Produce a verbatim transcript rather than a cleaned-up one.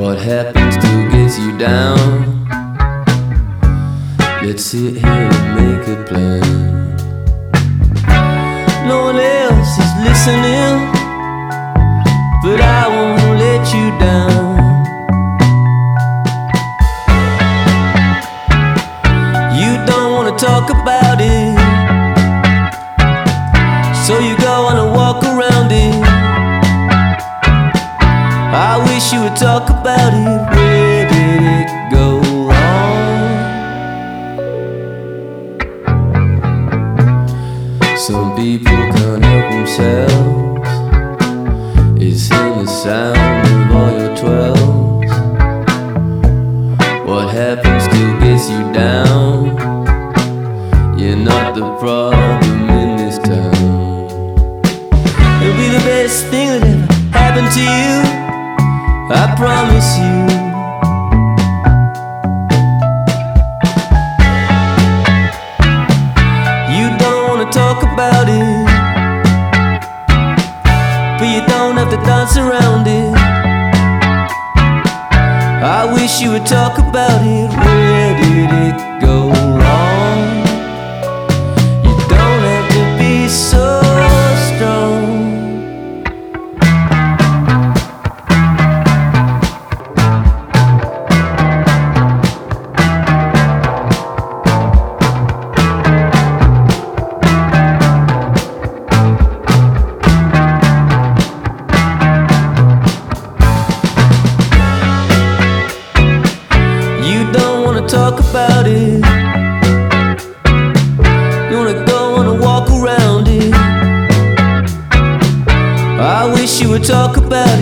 What happens still gets you down. Let's sit here and make a plan. No one else is listening, but I won't let you down. You don't wanna talk about it, so you go on a walk around it. I wish you would talk about it. Where did it go wrong? Some people can't help themselves. It's in the sound of all your twelves. What happens still gets you down. You're not the problem in this town. It'll be the best thing that ever happened to you, I promise you. You don't wanna talk about it, but you don't have to dance around it. I wish you would talk about it. Where did it go wrong? You don't have to be so strong. Talk about it. You wanna go on a walk around it. I wish you would talk about